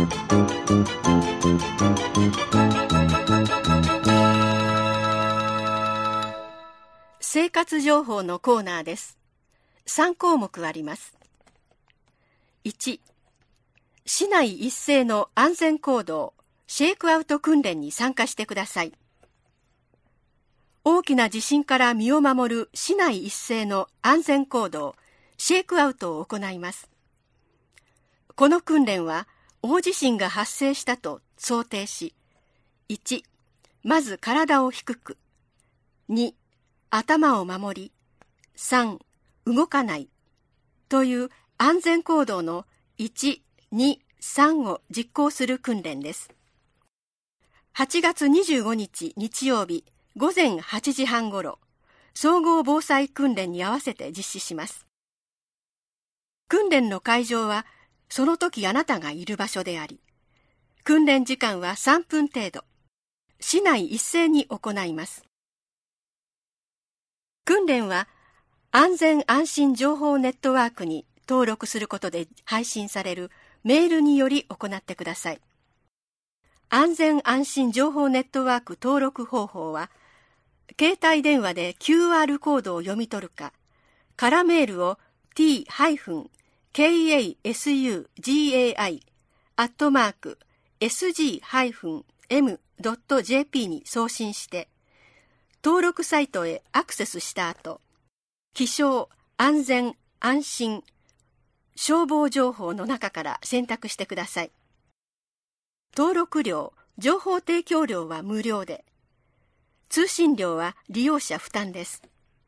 生活情報のコーナーです。3項目あります。1、市内一斉の安全行動シェイクアウト訓練に参加してください。大きな地震から身を守る市内一斉の安全行動シェイクアウトを行います。この訓練は大地震が発生したと想定し、1、まず体を低く、2、頭を守り、3、動かないという安全行動の1、2、3を実行する訓練です。8月25日日曜日午前8時半ごろ、総合防災訓練に合わせて実施します。訓練の会場はその時あなたがいる場所であり、訓練時間は3分程度、市内一斉に行います。訓練は安全安心情報ネットワークに登録することで配信されるメールにより行ってください。安全安心情報ネットワーク登録方法は、携帯電話で QR コードを読み取るか、空メールを t-kaси@sg-m.jp に送信して、登録サイトへアクセスした後、気象、安全、安心、消防情報の中から選択してください。登録料、情報提供料は無料で、通信料は利用者負担です。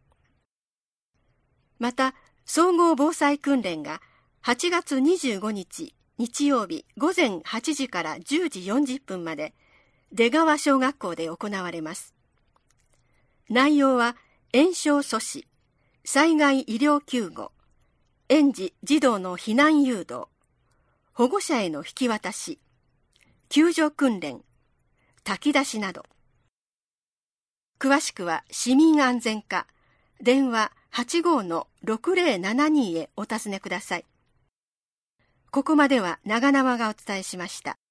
また、総合防災訓練が8月25日日曜日午前8時から10時40分まで出川小学校で行われます。内容は延焼阻止、災害医療救護、園児・児童の避難誘導、保護者への引き渡し、救助訓練、炊き出しなど。詳しくは市民安全課電話 85-6072 へお尋ねください。ここまでは長縄がお伝えしました。